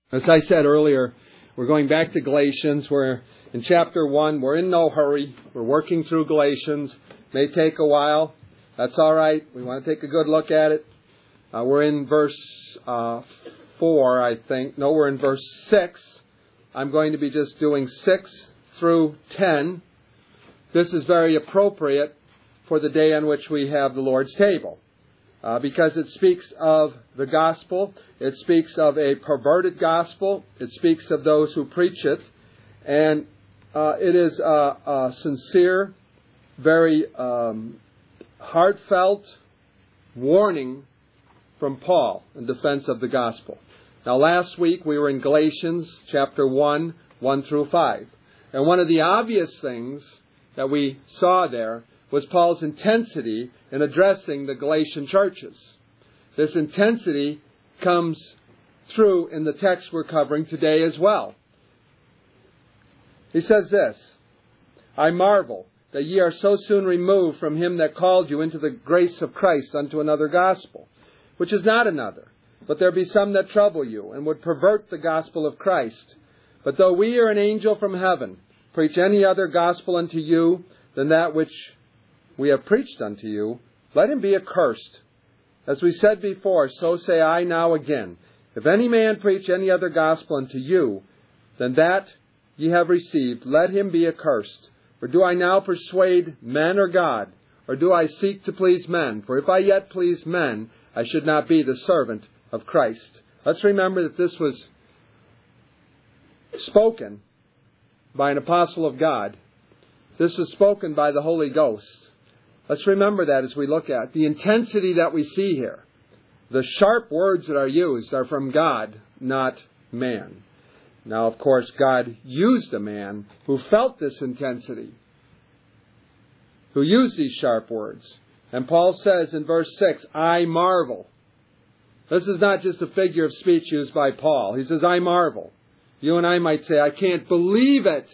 As I said earlier, we're going back to Galatians. We're in chapter 1. We're in no hurry. We're working through Galatians. May take a while. That's all right. We want to take a good look at it. We're in verse 4, I think. No, we're in verse 6. I'm going to be just doing 6 through 10. This is very appropriate for the day on which we have the Lord's table. Because it speaks of the gospel. It speaks of a perverted gospel. It speaks of those who preach it. And it is a sincere, very heartfelt warning from Paul in defense of the gospel. Now, last week we were in Galatians chapter 1, 1 through 5. And one of the obvious things that we saw there was Paul's intensity in addressing the Galatian churches. This intensity comes through in the text we're covering today as well. He says this, I marvel that ye are so soon removed from him that called you into the grace of Christ unto another gospel, which is not another. But there be some that trouble you, and would pervert the gospel of Christ. But though we or an angel from heaven preach any other gospel unto you than that which we have preached unto you, let him be accursed. As we said before, so say I now again. If any man preach any other gospel unto you than that ye have received, let him be accursed. For do I now persuade men or God? Or do I seek to please men? For if I yet please men, I should not be the servant of Christ. Let's remember that this was spoken by an apostle of God. This was spoken by the Holy Ghost. Let's remember that as we look at the intensity that we see here. The sharp words that are used are from God, not man. Now, of course, God used a man who felt this intensity, who used these sharp words. And Paul says in verse 6, I marvel. This is not just a figure of speech used by Paul. He says, I marvel. You and I might say, I can't believe it.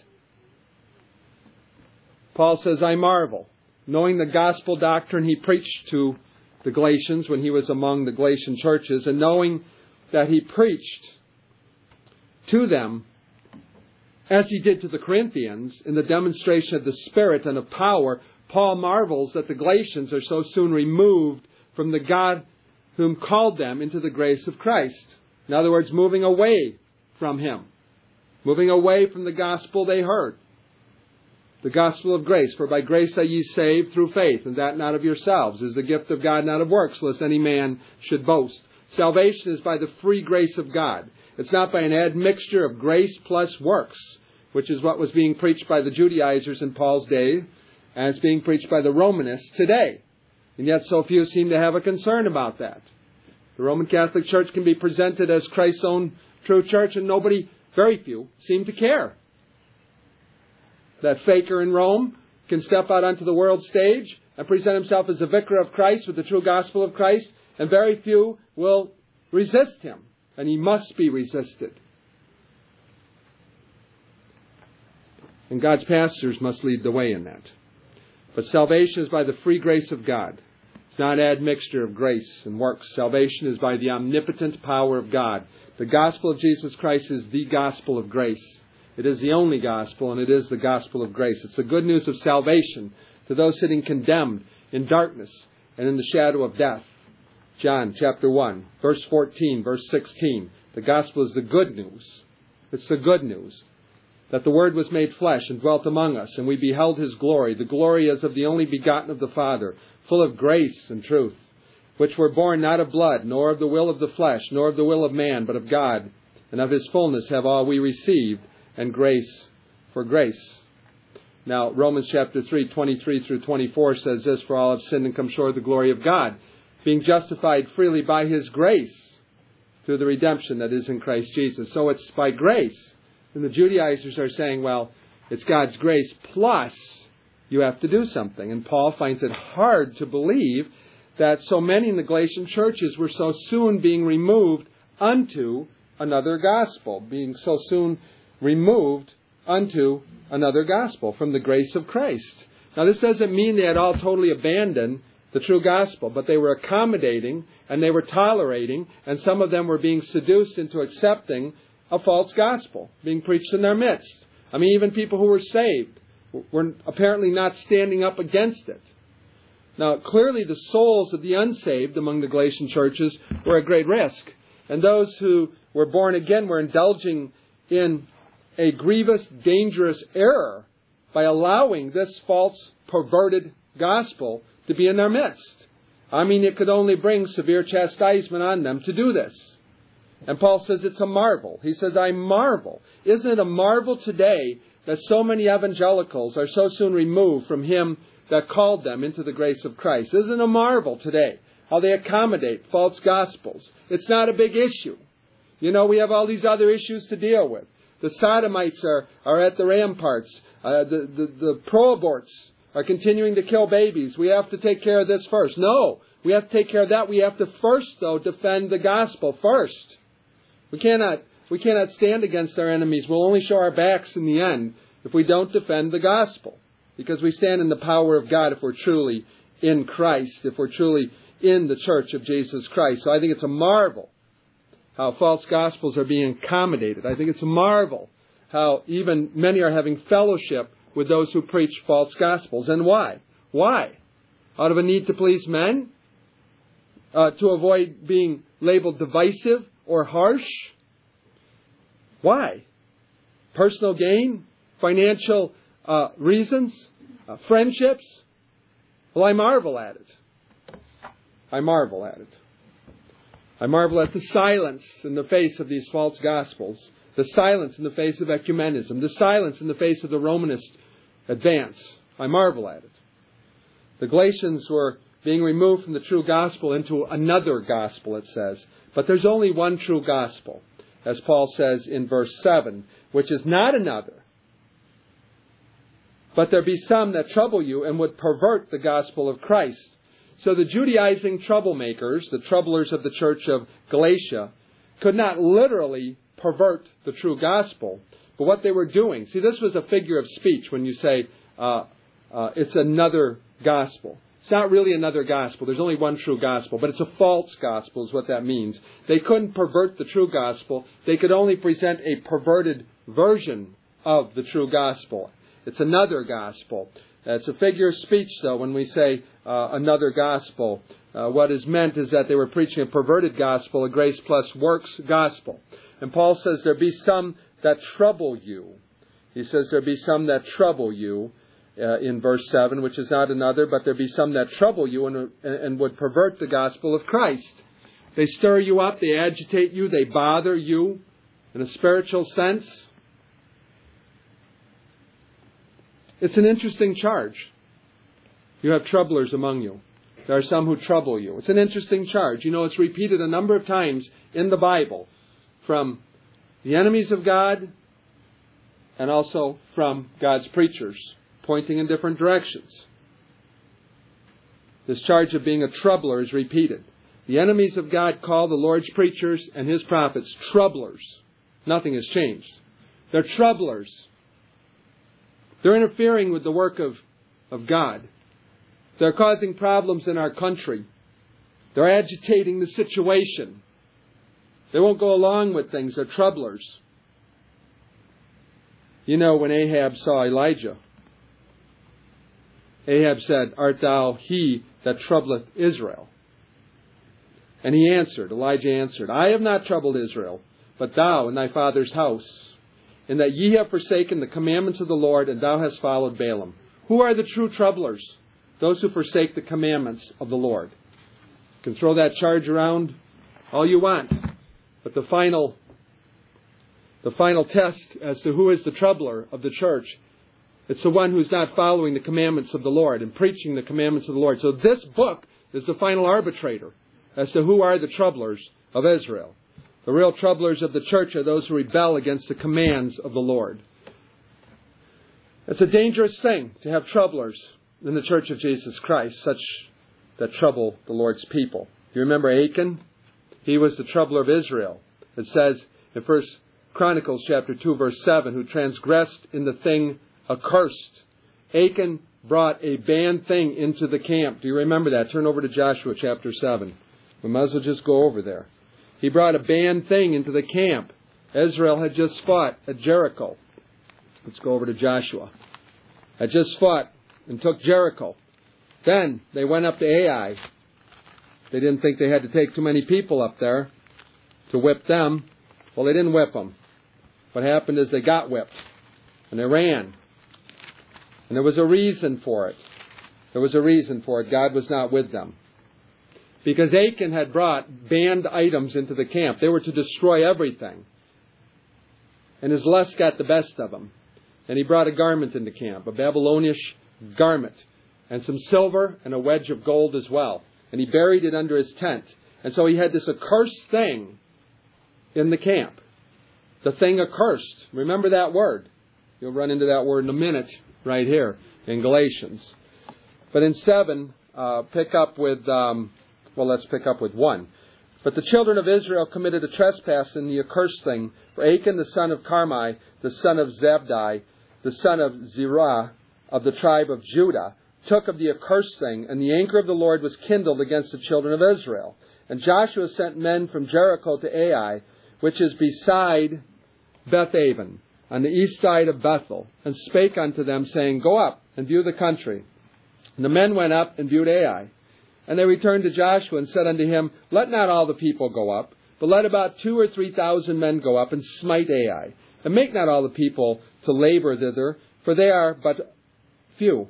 Paul says, I marvel. Knowing the gospel doctrine he preached to the Galatians when he was among the Galatian churches, and knowing that he preached to them as he did to the Corinthians in the demonstration of the Spirit and of power, Paul marvels that the Galatians are so soon removed from the God whom called them into the grace of Christ. In other words, moving away from him, moving away from the gospel they heard. The gospel of grace, for by grace are ye saved through faith, and that not of yourselves, is the gift of God, not of works, lest any man should boast. Salvation is by the free grace of God. It's not by an admixture of grace plus works, which is what was being preached by the Judaizers in Paul's day, and it's being preached by the Romanists today. And yet so few seem to have a concern about that. The Roman Catholic Church can be presented as Christ's own true church, and very few, seem to care. That faker in Rome can step out onto the world stage and present himself as the vicar of Christ with the true gospel of Christ, and very few will resist him, and he must be resisted. And God's pastors must lead the way in that. But salvation is by the free grace of God. It's not an admixture of grace and works. Salvation is by the omnipotent power of God. The gospel of Jesus Christ is the gospel of grace. It is the only gospel, and it is the gospel of grace. It's the good news of salvation to those sitting condemned in darkness and in the shadow of death. John chapter 1, verse 14, verse 16. The gospel is the good news. It's the good news that the Word was made flesh and dwelt among us, and we beheld His glory. The glory as of the only begotten of the Father, full of grace and truth, which were born not of blood, nor of the will of the flesh, nor of the will of man, but of God. And of His fullness have all we received, and grace for grace. Now, Romans chapter 3, 23 through 24 says this, for all have sinned and come short of the glory of God, being justified freely by His grace through the redemption that is in Christ Jesus. So it's by grace. And the Judaizers are saying, well, it's God's grace plus you have to do something. And Paul finds it hard to believe that so many in the Galatian churches were so soon being removed unto another gospel, being so soon removed unto another gospel from the grace of Christ. Now, this doesn't mean they had all totally abandoned the true gospel, but they were accommodating and they were tolerating, and some of them were being seduced into accepting a false gospel being preached in their midst. I mean, even people who were saved were apparently not standing up against it. Now, clearly the souls of the unsaved among the Galatian churches were at great risk. And those who were born again were indulging in a grievous, dangerous error by allowing this false, perverted gospel to be in their midst. I mean, it could only bring severe chastisement on them to do this. And Paul says it's a marvel. He says, I marvel. Isn't it a marvel today that so many evangelicals are so soon removed from Him that called them into the grace of Christ? Isn't it a marvel today how they accommodate false gospels? It's not a big issue. You know, we have all these other issues to deal with. The sodomites are at the ramparts. The pro-aborts are continuing to kill babies. We have to take care of this first. No, we have to take care of that. We have to first, though, defend the gospel first. We cannot stand against our enemies. We'll only show our backs in the end if we don't defend the gospel. Because we stand in the power of God if we're truly in Christ, if we're truly in the church of Jesus Christ. So I think it's a marvel how false gospels are being accommodated. I think it's a marvel how even many are having fellowship with those who preach false gospels. And why? Why? Out of a need to please men? To avoid being labeled divisive or harsh? Why? Personal gain? Financial reasons? Friendships? Well, I marvel at it. I marvel at it. I marvel at the silence in the face of these false gospels, the silence in the face of ecumenism, the silence in the face of the Romanist advance. I marvel at it. The Galatians were being removed from the true gospel into another gospel, it says. But there's only one true gospel, as Paul says in verse 7, which is not another. But there be some that trouble you and would pervert the gospel of Christ. So the Judaizing troublemakers, the troublers of the church of Galatia, could not literally pervert the true gospel. But what they were doing, see, this was a figure of speech when you say it's another gospel. It's not really another gospel. There's only one true gospel, but it's a false gospel is what that means. They couldn't pervert the true gospel. They could only present a perverted version of the true gospel. It's another gospel. It's a figure of speech, though, when we say another gospel. What is meant is that they were preaching a perverted gospel, a grace plus works gospel. And Paul says there be some that trouble you. He says there be some that trouble you in verse 7, which is not another, but there be some that trouble you and would pervert the gospel of Christ. They stir you up, they agitate you, they bother you in a spiritual sense. It's an interesting charge. You have troublers among you. There are some who trouble you. It's an interesting charge. You know, it's repeated a number of times in the Bible from the enemies of God and also from God's preachers, pointing in different directions. This charge of being a troubler is repeated. The enemies of God call the Lord's preachers and His prophets troublers. Nothing has changed. They're troublers. They're interfering with the work of God. They're causing problems in our country. They're agitating the situation. They won't go along with things. They're troublers. You know, when Ahab saw Elijah, Ahab said, Art thou he that troubleth Israel? And he answered, Elijah answered, I have not troubled Israel, but thou and thy father's house, in that ye have forsaken the commandments of the Lord, and thou hast followed Balaam. Who are the true troublers? Those who forsake the commandments of the Lord. You can throw that charge around all you want, but the final test as to who is the troubler of the church, it's the one who's not following the commandments of the Lord and preaching the commandments of the Lord. So this book is the final arbitrator as to who are the troublers of Israel. The real troublers of the church are those who rebel against the commands of the Lord. It's a dangerous thing to have troublers in the church of Jesus Christ, such that trouble the Lord's people. Do you remember Achan? He was the troubler of Israel. It says in 1 Chronicles chapter 2, verse 7, who transgressed in the thing accursed. Achan brought a banned thing into the camp. Do you remember that? Turn over to Joshua chapter 7. We might as well just go over there. He brought a banned thing into the camp, Israel had just fought at Jericho. Let's go over to Joshua. Had just fought and took Jericho. Then they went up to Ai. They didn't think they had to take too many people up there to whip them. Well, they didn't whip them. What happened is they got whipped. And they ran. And there was a reason for it. There was a reason for it. God was not with them. Because Achan had brought banned items into the camp. They were to destroy everything. And his lust got the best of him. And he brought a garment into camp, a Babylonish garment, and some silver and a wedge of gold as well. And he buried it under his tent. And so he had this accursed thing in the camp. The thing accursed. Remember that word. You'll run into that word in a minute right here in Galatians. But in 7, let's pick up with 1. But the children of Israel committed a trespass in the accursed thing. For Achan, the son of Carmi, the son of Zabdi, the son of Zerah, of the tribe of Judah, took of the accursed thing, and the anger of the Lord was kindled against the children of Israel. And Joshua sent men from Jericho to Ai, which is beside Bethaven, on the east side of Bethel, and spake unto them, saying, Go up and view the country. And the men went up and viewed Ai. And they returned to Joshua and said unto him, Let not all the people go up, but let about 2,000 or 3,000 men go up and smite Ai. And make not all the people to labor thither, for they are but few.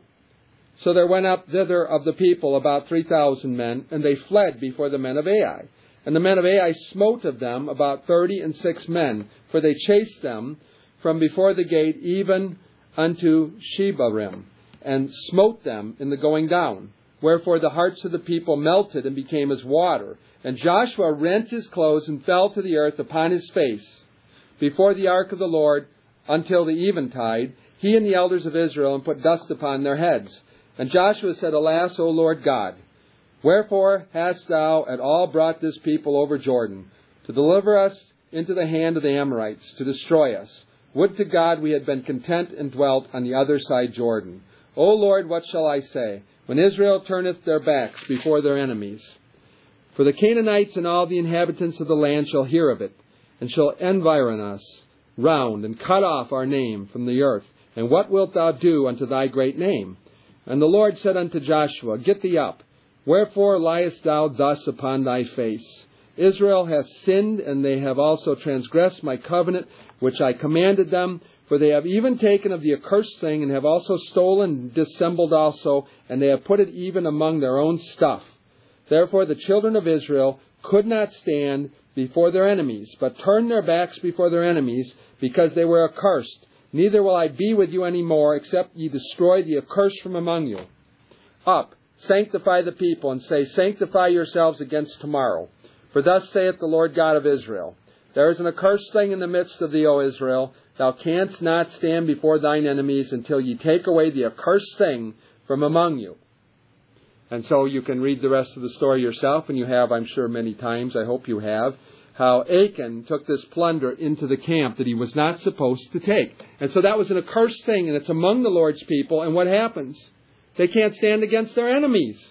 So there went up thither of the people about 3,000 men, and they fled before the men of Ai. And the men of Ai smote of them about 36 men, for they chased them from before the gate even unto Shebarim, and smote them in the going down. Wherefore the hearts of the people melted and became as water. And Joshua rent his clothes and fell to the earth upon his face before the ark of the Lord until the eventide, he and the elders of Israel, and put dust upon their heads. And Joshua said, Alas, O Lord God, wherefore hast thou at all brought this people over Jordan, to deliver us into the hand of the Amorites, to destroy us? Would to God we had been content and dwelt on the other side Jordan. O Lord, what shall I say, when Israel turneth their backs before their enemies? For the Canaanites and all the inhabitants of the land shall hear of it, and shall environ us round, and cut off our name from the earth. And what wilt thou do unto thy great name? And the Lord said unto Joshua, Get thee up. Wherefore liest thou thus upon thy face? Israel hath sinned, and they have also transgressed my covenant, which I commanded them. For they have even taken of the accursed thing, and have also stolen and dissembled also, and they have put it even among their own stuff. Therefore the children of Israel could not stand before their enemies, but turned their backs before their enemies, because they were accursed. Neither will I be with you any more, except ye destroy the accursed from among you. Up, sanctify the people, and say, Sanctify yourselves against tomorrow. For thus saith the Lord God of Israel, There is an accursed thing in the midst of thee, O Israel. Thou canst not stand before thine enemies until ye take away the accursed thing from among you. And so you can read the rest of the story yourself, and you have, I'm sure, many times, I hope you have, how Achan took this plunder into the camp that he was not supposed to take. And so that was an accursed thing, and it's among the Lord's people, and what happens? They can't stand against their enemies.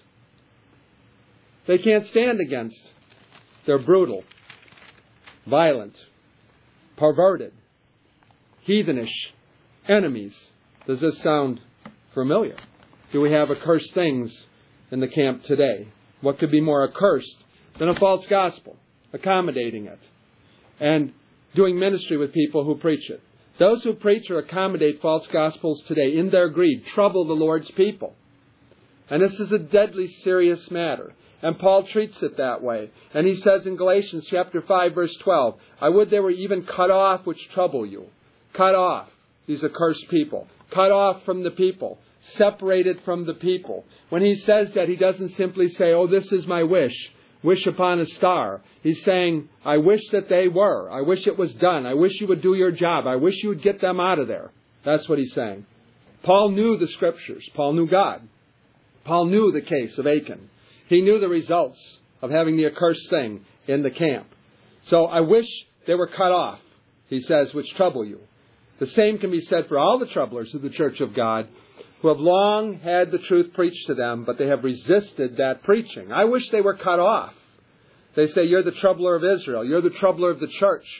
They can't stand against their brutal, violent, perverted, heathenish enemies. Does this sound familiar? Do we have accursed things in the camp today? What could be more accursed than a false gospel, accommodating it, and doing ministry with people who preach it? Those who preach or accommodate false gospels today in their greed trouble the Lord's people. And this is a deadly serious matter. And Paul treats it that way. And he says in Galatians chapter 5, verse 12, I would they were even cut off which trouble you. Cut off, these accursed people. Cut off from the people. Separated from the people. When he says that, he doesn't simply say, oh, this is my wish. Wish upon a star. He's saying, I wish that they were. I wish it was done. I wish you would do your job. I wish you would get them out of there. That's what he's saying. Paul knew the Scriptures. Paul knew God. Paul knew the case of Achan. He knew the results of having the accursed thing in the camp. So I wish they were cut off, he says, which trouble you. The same can be said for all the troublers of the Church of God who have long had the truth preached to them, but they have resisted that preaching. I wish they were cut off. They say, you're the troubler of Israel. You're the troubler of the church.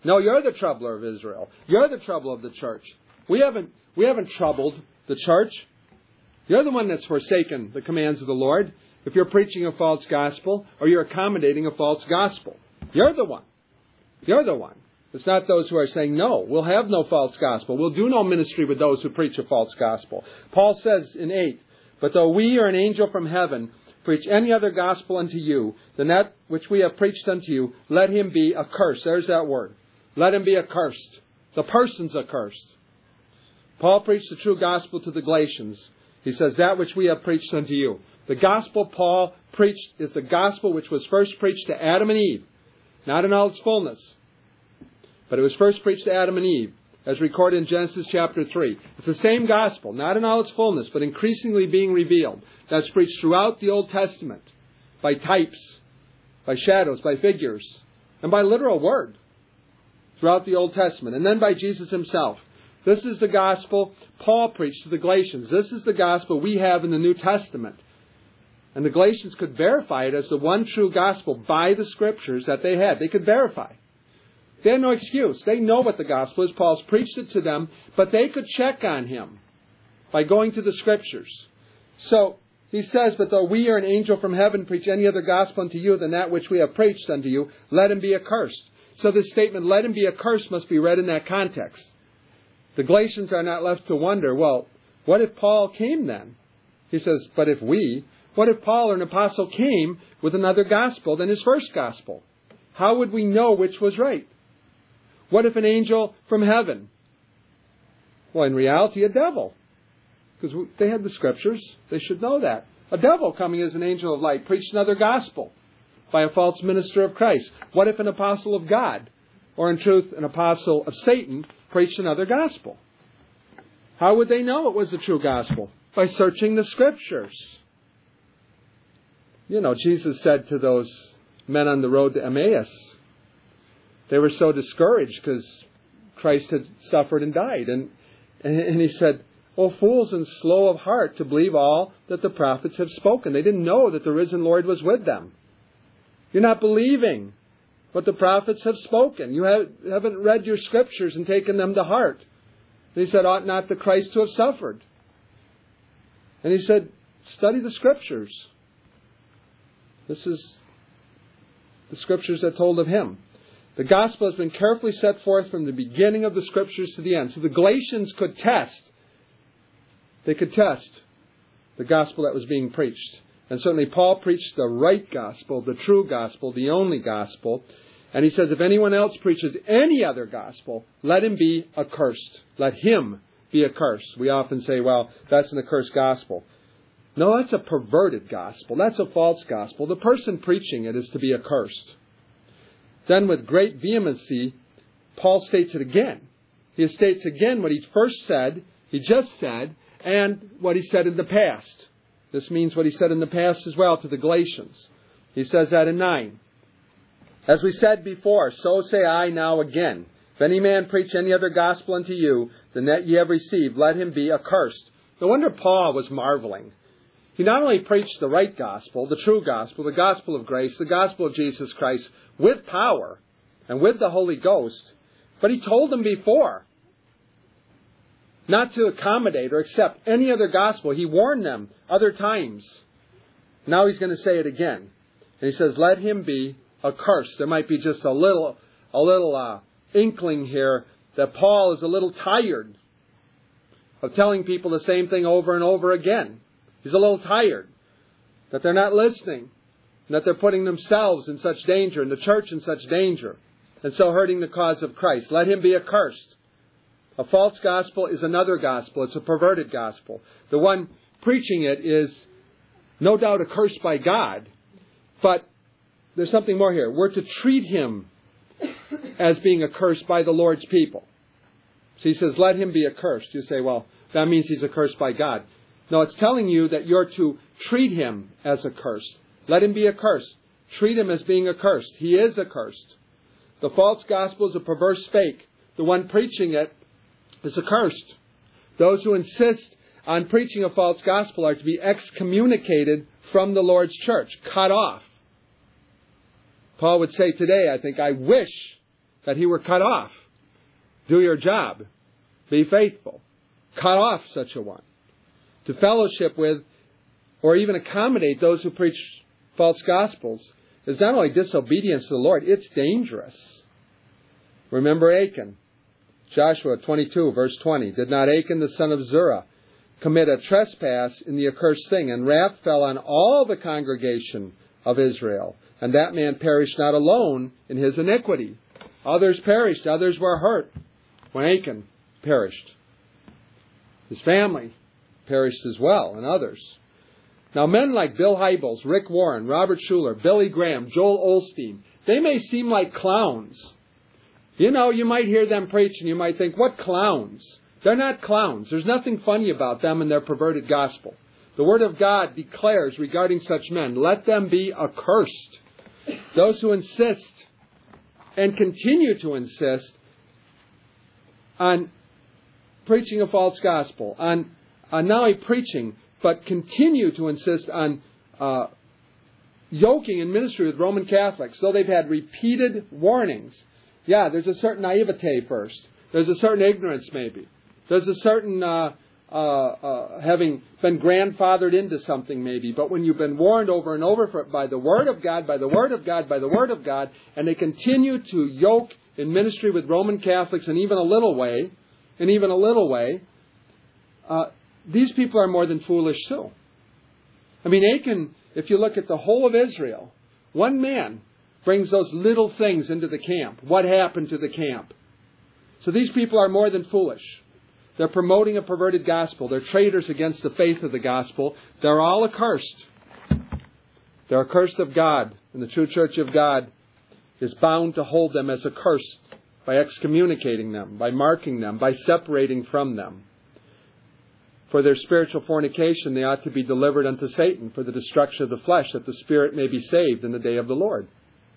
No, you're the troubler of Israel. You're the trouble of the church. We haven't troubled the church. You're the one that's forsaken the commands of the Lord if you're preaching a false gospel or you're accommodating a false gospel. You're the one. You're the one. It's not those who are saying, no, we'll have no false gospel. We'll do no ministry with those who preach a false gospel. Paul says in 8, but though we or an angel from heaven preach any other gospel unto you than that which we have preached unto you, let him be accursed. There's that word. Let him be accursed. The person's accursed. Paul preached the true gospel to the Galatians. He says, that which we have preached unto you. The gospel Paul preached is the gospel which was first preached to Adam and Eve. Not in all its fullness. But it was first preached to Adam and Eve, as recorded in Genesis chapter 3. It's the same gospel, not in all its fullness, but increasingly being revealed. That's preached throughout the Old Testament, by types, by shadows, by figures, and by literal word, throughout the Old Testament, and then by Jesus himself. This is the gospel Paul preached to the Galatians. This is the gospel we have in the New Testament. And the Galatians could verify it as the one true gospel by the Scriptures that they had. They could verify. They had no excuse. They know what the gospel is. Paul's preached it to them, but they could check on him by going to the Scriptures. So he says, but though we or an angel from heaven preach any other gospel unto you than that which we have preached unto you, let him be accursed. So this statement, let him be accursed, must be read in that context. The Galatians are not left to wonder, well, what if Paul came then? He says, but if what if Paul or an apostle came with another gospel than his first gospel? How would we know which was right? What if an angel from heaven? Well, in reality, a devil. Because they had the Scriptures. They should know that. A devil coming as an angel of light preached another gospel by a false minister of Christ. What if an apostle of God, or in truth, an apostle of Satan, preached another gospel? How would they know it was the true gospel? By searching the Scriptures. You know, Jesus said to those men on the road to Emmaus, they were so discouraged because Christ had suffered and died. And he said, O fools and slow of heart to believe all that the prophets have spoken. They didn't know that the risen Lord was with them. You're not believing what the prophets have spoken. You haven't read your Scriptures and taken them to heart. And he said, ought not the Christ to have suffered? And he said, study the Scriptures. This is the Scriptures that told of him. The gospel has been carefully set forth from the beginning of the Scriptures to the end. So the Galatians could test. They could test the gospel that was being preached. And certainly Paul preached the right gospel, the true gospel, the only gospel. And he says, if anyone else preaches any other gospel, let him be accursed. Let him be accursed. We often say, well, that's an accursed gospel. No, that's a perverted gospel. That's a false gospel. The person preaching it is to be accursed. Then with great vehemency, Paul states it again. He states again what he first said, he just said, and what he said in the past. This means what he said in the past as well to the Galatians. He says that in 9. As we said before, so say I now again. If any man preach any other gospel unto you than that ye have received, let him be accursed. No wonder Paul was marveling. He not only preached the right gospel, the true gospel, the gospel of grace, the gospel of Jesus Christ, with power and with the Holy Ghost, but he told them before not to accommodate or accept any other gospel. He warned them other times. Now he's going to say it again. And he says, let him be accursed. There might be just a little inkling here that Paul is a little tired of telling people the same thing over and over again. He's a little tired that they're not listening, and that they're putting themselves in such danger, and the church in such danger, and so hurting the cause of Christ. Let him be accursed. A false gospel is another gospel. It's a perverted gospel. The one preaching it is no doubt accursed by God, but there's something more here. We're to treat him as being accursed by the Lord's people. So he says, let him be accursed. You say, well, that means he's accursed by God. No, it's telling you that you're to treat him as accursed. Let him be accursed. Treat him as being accursed. He is accursed. The false gospel is a perverse fake. The one preaching it is accursed. Those who insist on preaching a false gospel are to be excommunicated from the Lord's church, cut off. Paul would say today, I think, I wish that he were cut off. Do your job. Be faithful. Cut off such a one. To fellowship with or even accommodate those who preach false gospels is not only disobedience to the Lord, it's dangerous. Remember Achan. Joshua 22, verse 20. Did not Achan, the son of Zerah, commit a trespass in the accursed thing, and wrath fell on all the congregation of Israel, and that man perished not alone in his iniquity. Others perished, others were hurt when Achan perished. His family perished as well, and others. Now men like Bill Hybels, Rick Warren, Robert Schuller, Billy Graham, Joel Osteen, they may seem like clowns. You know, you might hear them preach and you might think, what clowns? They're not clowns. There's nothing funny about them and their perverted gospel. The Word of God declares regarding such men, let them be accursed. Those who insist and continue to insist on preaching a false gospel, on not only preaching, but continue to insist on yoking in ministry with Roman Catholics, though they've had repeated warnings. Yeah, there's a certain naivete first. There's a certain ignorance maybe. There's a certain having been grandfathered into something maybe. But when you've been warned over and over by the Word of God, by the Word of God, by the Word of God, and they continue to yoke in ministry with Roman Catholics in even a little way, these people are more than foolish too. I mean, Achan, if you look at the whole of Israel, one man brings those little things into the camp. What happened to the camp? So these people are more than foolish. They're promoting a perverted gospel. They're traitors against the faith of the gospel. They're all accursed. They're accursed of God. And the true church of God is bound to hold them as accursed by excommunicating them, by marking them, by separating from them. For their spiritual fornication, they ought to be delivered unto Satan for the destruction of the flesh, that the spirit may be saved in the day of the Lord.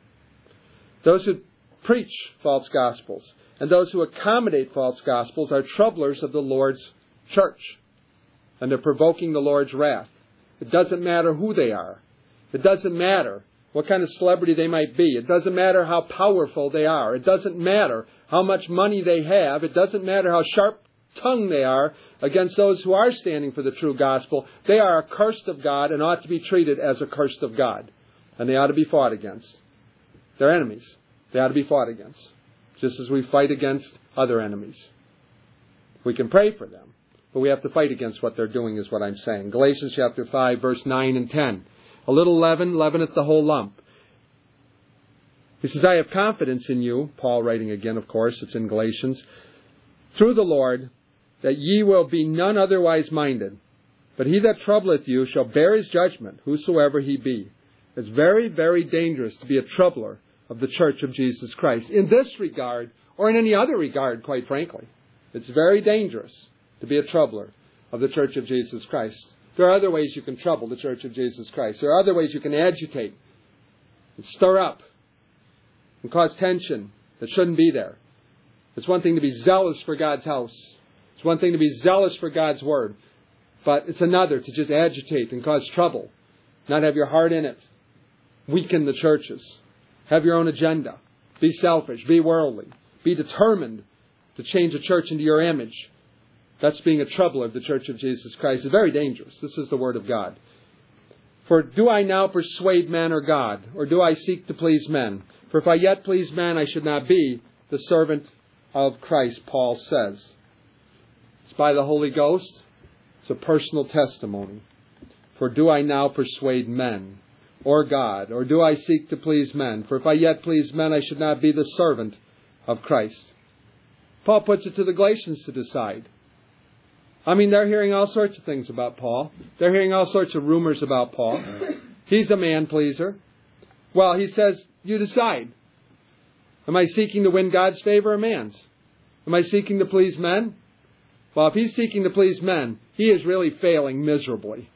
Those who preach false gospels and those who accommodate false gospels are troublers of the Lord's church. And they're provoking the Lord's wrath. It doesn't matter who they are. It doesn't matter what kind of celebrity they might be. It doesn't matter how powerful they are. It doesn't matter how much money they have. It doesn't matter how sharp-tongued they are against those who are standing for the true gospel. They are accursed of God and ought to be treated as accursed of God. And they ought to be fought against. They're enemies. They ought to be fought against, just as we fight against other enemies. We can pray for them, but we have to fight against what they're doing, is what I'm saying. Galatians chapter 5, verse 9 and 10. A little leaven leaveneth the whole lump. He says, I have confidence in you, Paul writing again, of course, it's in Galatians, through the Lord, that ye will be none otherwise minded. But he that troubleth you shall bear his judgment, whosoever he be. It's very, very dangerous to be a troubler of the Church of Jesus Christ. In this regard, or in any other regard, quite frankly. It's very dangerous to be a troubler of the Church of Jesus Christ. There are other ways you can trouble the Church of Jesus Christ. There are other ways you can agitate and stir up and cause tension that shouldn't be there. It's one thing to be zealous for God's house. It's one thing to be zealous for God's Word. But it's another to just agitate and cause trouble. Not have your heart in it. Weaken the churches. Have your own agenda. Be selfish. Be worldly. Be determined to change a church into your image. That's being a troubler of the Church of Jesus Christ. It's very dangerous. This is the Word of God. For do I now persuade men or God? Or do I seek to please men? For if I yet please men, I should not be the servant of Christ, Paul says. It's by the Holy Ghost. It's a personal testimony. For do I now persuade men or God? Or do I seek to please men? For if I yet please men, I should not be the servant of Christ. Paul puts it to the Galatians to decide. I mean, they're hearing all sorts of things about Paul. They're hearing all sorts of rumors about Paul. He's a man-pleaser. Well, he says, you decide. Am I seeking to win God's favor or man's? Am I seeking to please men? Well, if he's seeking to please men, he is really failing miserably.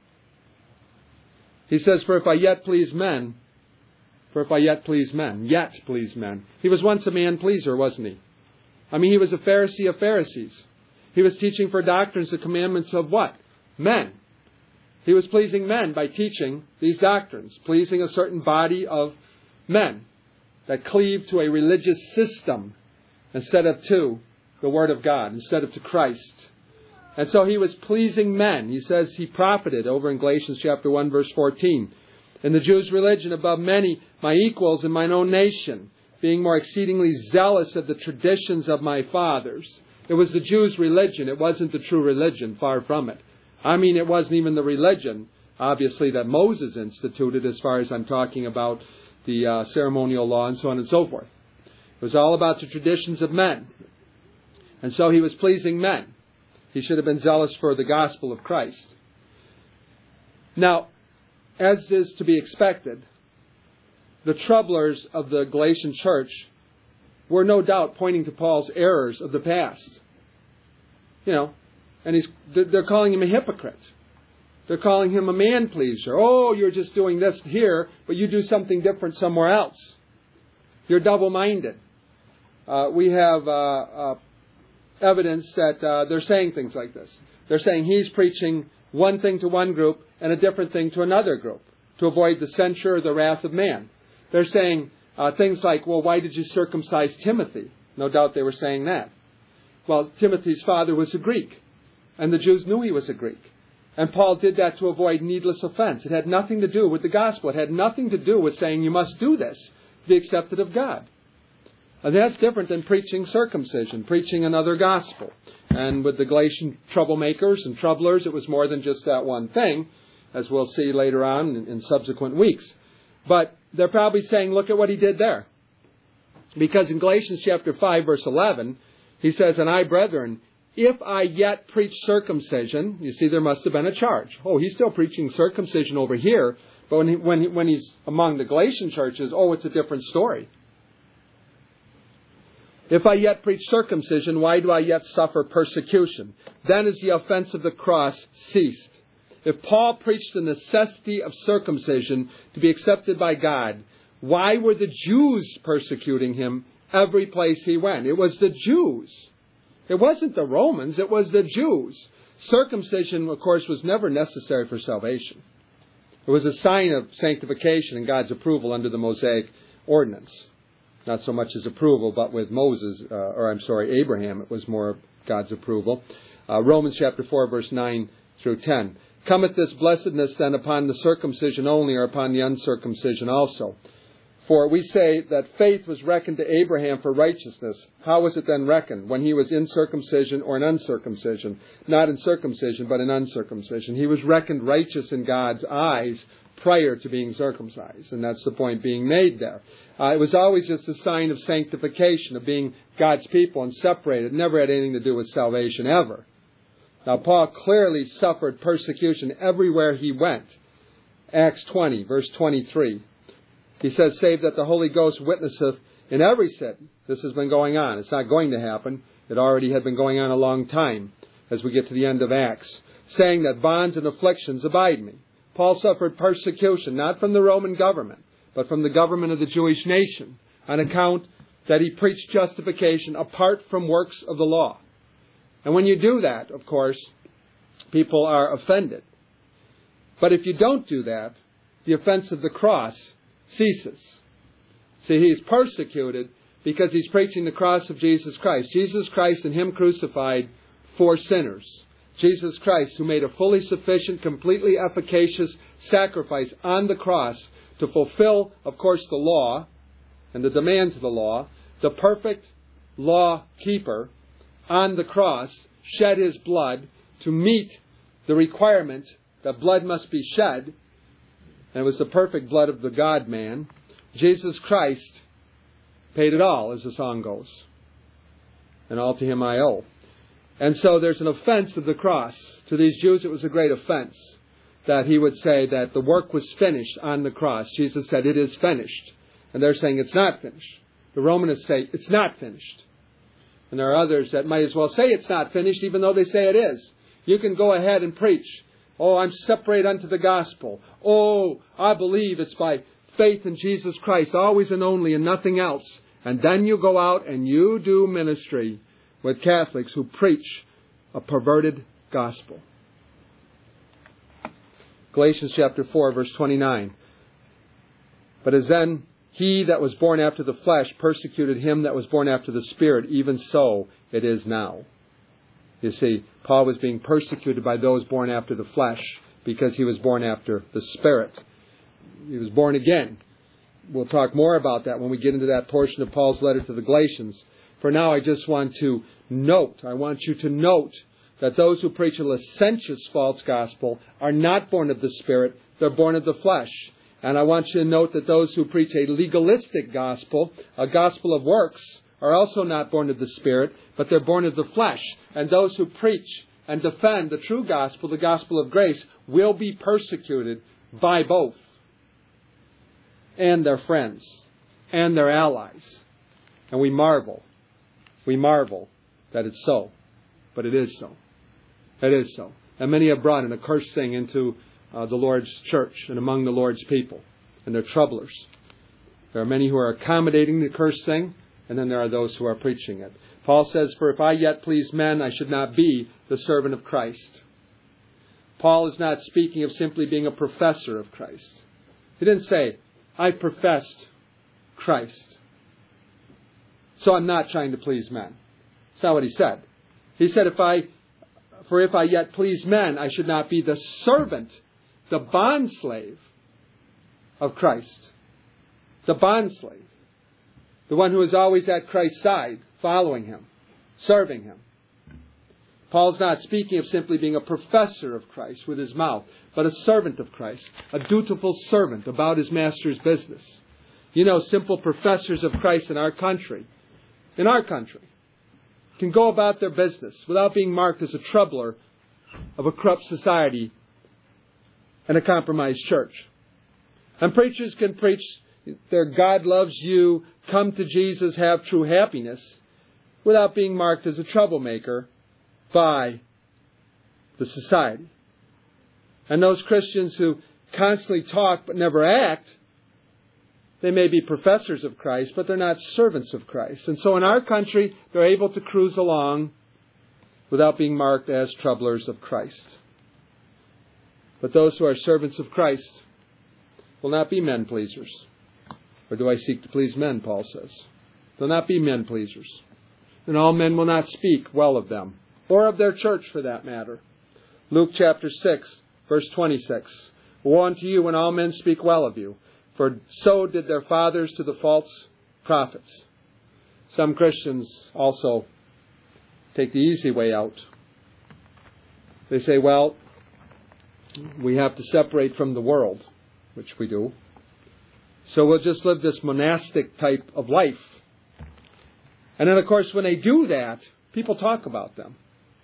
He says, for if I yet please men, yet please men. He was once a man-pleaser, wasn't he? I mean, he was a Pharisee of Pharisees. He was teaching for doctrines the commandments of what? Men. He was pleasing men by teaching these doctrines, pleasing a certain body of men that cleave to a religious system instead of to the Word of God, instead of to Christ. And so he was pleasing men. He says he profited over in Galatians chapter 1, verse 14. In the Jews' religion above many, my equals in mine own nation, being more exceedingly zealous of the traditions of my fathers. It was the Jews' religion. It wasn't the true religion, far from it. I mean, it wasn't even the religion, obviously, that Moses instituted as far as I'm talking about the ceremonial law and so on and so forth. It was all about the traditions of men. And so he was pleasing men. He should have been zealous for the gospel of Christ. Now, as is to be expected, the troublers of the Galatian church were no doubt pointing to Paul's errors of the past. And they're calling him a hypocrite. They're calling him a man-pleaser. Oh, you're just doing this here, but you do something different somewhere else. You're double-minded. We have evidence that they're saying things like this. They're saying he's preaching one thing to one group and a different thing to another group to avoid the censure or the wrath of man. They're saying things like, well, why did you circumcise Timothy? No doubt they were saying that. Well, Timothy's father was a Greek, and the Jews knew he was a Greek. And Paul did that to avoid needless offense. It had nothing to do with the gospel. It had nothing to do with saying you must do this to be accepted of God. And that's different than preaching circumcision, preaching another gospel. And with the Galatian troublemakers and troublers, it was more than just that one thing, as we'll see later on in subsequent weeks. But they're probably saying, look at what he did there. Because in Galatians chapter 5, verse 11, he says, and I, brethren, if I yet preach circumcision, you see, there must have been a charge. Oh, he's still preaching circumcision over here, but when he's among the Galatian churches, oh, it's a different story. If I yet preach circumcision, why do I yet suffer persecution? Then is the offense of the cross ceased. If Paul preached the necessity of circumcision to be accepted by God, why were the Jews persecuting him every place he went? It was the Jews. It wasn't the Romans, it was the Jews. Circumcision, of course, was never necessary for salvation. It was a sign of sanctification and God's approval under the Mosaic ordinance. Not so much as approval, but with Abraham, it was more of God's approval. Romans chapter 4, verse 9 through 10. Cometh this blessedness then upon the circumcision only, or upon the uncircumcision also? For we say that faith was reckoned to Abraham for righteousness. How was it then reckoned? When he was in circumcision or in uncircumcision? Not in circumcision, but in uncircumcision. He was reckoned righteous in God's eyes prior to being circumcised. And that's the point being made there. It was always just a sign of sanctification, of being God's people and separated. It never had anything to do with salvation ever. Now, Paul clearly suffered persecution everywhere he went. Acts 20, verse 23. He says, save that the Holy Ghost witnesseth in every city. This has been going on. It's not going to happen. It already had been going on a long time as we get to the end of Acts. Saying that bonds and afflictions abide me. Paul suffered persecution, not from the Roman government, but from the government of the Jewish nation, on account that he preached justification apart from works of the law. And when you do that, of course, people are offended. But if you don't do that, the offense of the cross ceases. See, he's persecuted because he's preaching the cross of Jesus Christ. Jesus Christ and him crucified for sinners. Jesus Christ, who made a fully sufficient, completely efficacious sacrifice on the cross to fulfill, of course, the law and the demands of the law. The perfect law keeper on the cross shed his blood to meet the requirement that blood must be shed. And it was the perfect blood of the God-man. Jesus Christ paid it all, as the song goes. And all to him I owe. And so there's an offense of the cross. To these Jews it was a great offense that he would say that the work was finished on the cross. Jesus said, it is finished. And they're saying it's not finished. The Romanists say it's not finished. And there are others that might as well say it's not finished even though they say it is. You can go ahead and preach. Oh, I'm separated unto the gospel. Oh, I believe it's by faith in Jesus Christ, always and only and nothing else. And then you go out and you do ministry with Catholics who preach a perverted gospel. Galatians chapter 4, verse 29. But as then he that was born after the flesh persecuted him that was born after the Spirit, even so it is now. You see, Paul was being persecuted by those born after the flesh because he was born after the Spirit. He was born again. We'll talk more about that when we get into that portion of Paul's letter to the Galatians. For now, I just want to note, I want you to note that those who preach a licentious false gospel are not born of the Spirit, they're born of the flesh. And I want you to note that those who preach a legalistic gospel, a gospel of works, are also not born of the Spirit, but they're born of the flesh. And those who preach and defend the true gospel, the gospel of grace, will be persecuted by both. And their friends. And their allies. And we marvel. We marvel that it's so. But it is so. It is so. And many have brought an accursed thing into the Lord's church and among the Lord's people. And they're troublers. There are many who are accommodating the accursed thing, and then there are those who are preaching it. Paul says, for if I yet please men, I should not be the servant of Christ. Paul is not speaking of simply being a professor of Christ. He didn't say, I professed Christ, so I'm not trying to please men. That's not what he said. He said, if I yet please men, I should not be the servant, the bondslave of Christ. The bondslave. The one who is always at Christ's side, following Him, serving Him. Paul's not speaking of simply being a professor of Christ with his mouth, but a servant of Christ, a dutiful servant about his master's business. You know, simple professors of Christ in our country, can go about their business without being marked as a troubler of a corrupt society and a compromised church. And preachers can preach their God loves you, come to Jesus, have true happiness, without being marked as a troublemaker by the society. And those Christians who constantly talk but never act, they may be professors of Christ, but they're not servants of Christ. And so in our country, they're able to cruise along without being marked as troublers of Christ. But those who are servants of Christ will not be men pleasers. Or do I seek to please men, Paul says. They'll not be men pleasers. And all men will not speak well of them, or of their church for that matter. Luke chapter 6, verse 26. Woe unto you when all men speak well of you, for so did their fathers to the false prophets. Some Christians also take the easy way out. They say, well, we have to separate from the world, which we do. So we'll just live this monastic type of life. And then, of course, when they do that, people talk about them.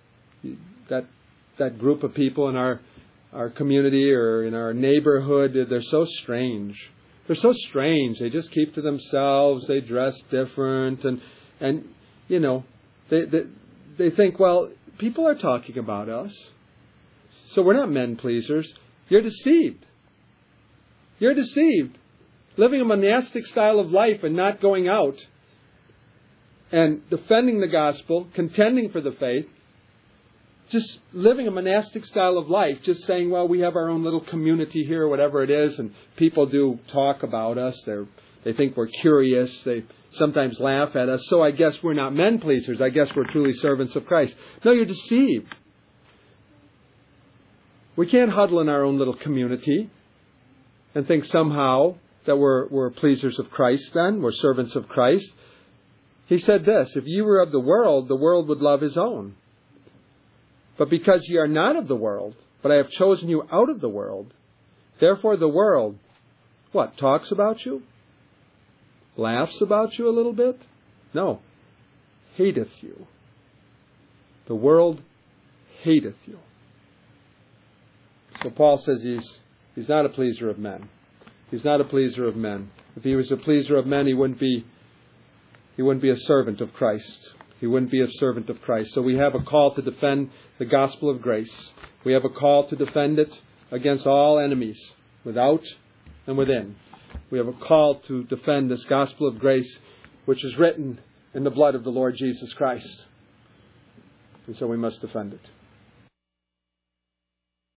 That group of people in our community or in our neighborhood, they're so strange. They're so strange. They just keep to themselves. They dress different. And you know, they think, well, people are talking about us, so we're not men pleasers. You're deceived. You're deceived. Living a monastic style of life and not going out and defending the gospel, contending for the faith, just living a monastic style of life, just saying, well, we have our own little community here, whatever it is, and people do talk about us. They think we're curious. They sometimes laugh at us. So I guess we're not men pleasers. I guess we're truly servants of Christ. No, you're deceived. We can't huddle in our own little community and think somehow that we're pleasers of Christ then. We're servants of Christ. He said this, if you were of the world would love his own. But because ye are not of the world, but I have chosen you out of the world, therefore the world, what, talks about you? Laughs about you a little bit? No. Hateth you. The world hateth you. So Paul says he's not a pleaser of men. He's not a pleaser of men. If he was a pleaser of men, he wouldn't be a servant of Christ. He wouldn't be a servant of Christ. So we have a call to defend the gospel of grace. We have a call to defend it against all enemies, without and within. We have a call to defend this gospel of grace, which is written in the blood of the Lord Jesus Christ. And so we must defend it.